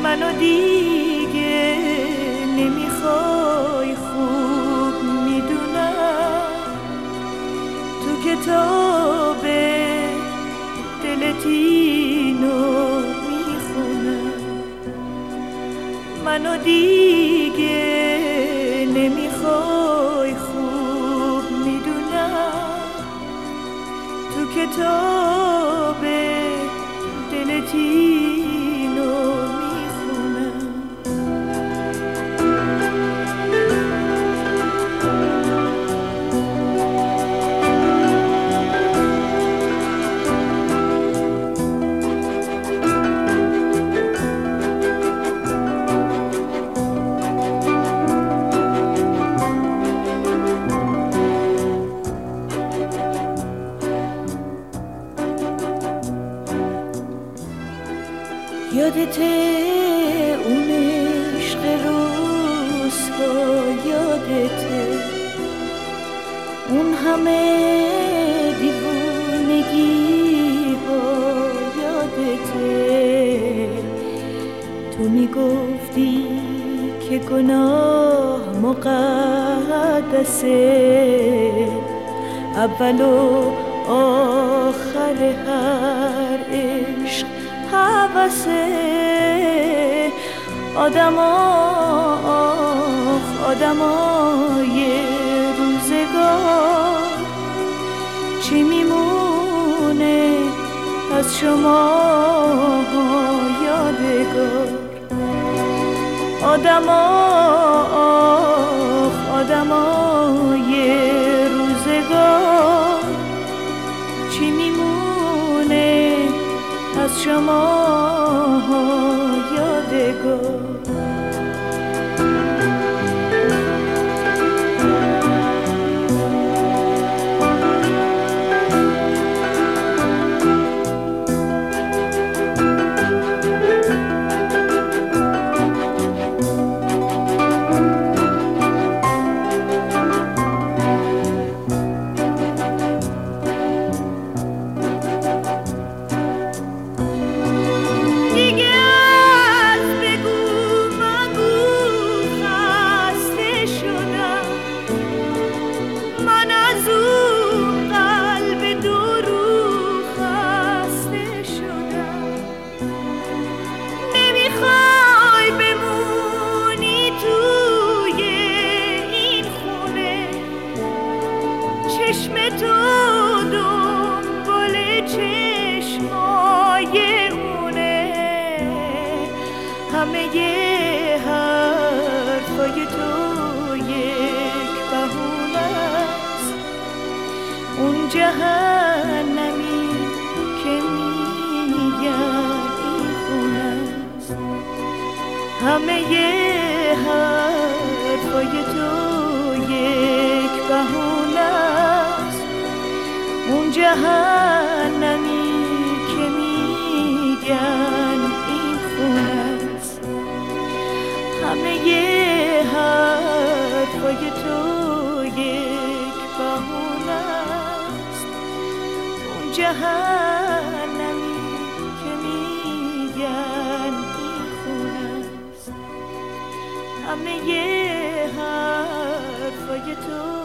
منو دیگه نمیخوای خوب میدونم، تو کتاب دلت اینو میخونم. منو دیگه نمیخوای خوب میدونم، تو کتاب دلت اینو میخونم. یادته اون عشق روزها، یادته اون همه دیوونگی ها، یادته تو میگفتی که گناه مقدسه، اول و آخر هر عشق حواسه. آدمای روزگار چی میمونه از شما یادگار؟ آدمای روزگار چی میمونه از شما یادگار؟ چشم تو دنبال چشمای اونه، همه حرفای تو یک بهونه است، اون جهنمی که میگن این خونه است. همه حرفای تو یک بهونه است، اون جهنمی که میگن این خونه است. همه حرفای تو یک بهونه است، اون جهنمی که میگن این خونه است. همه حرفای تو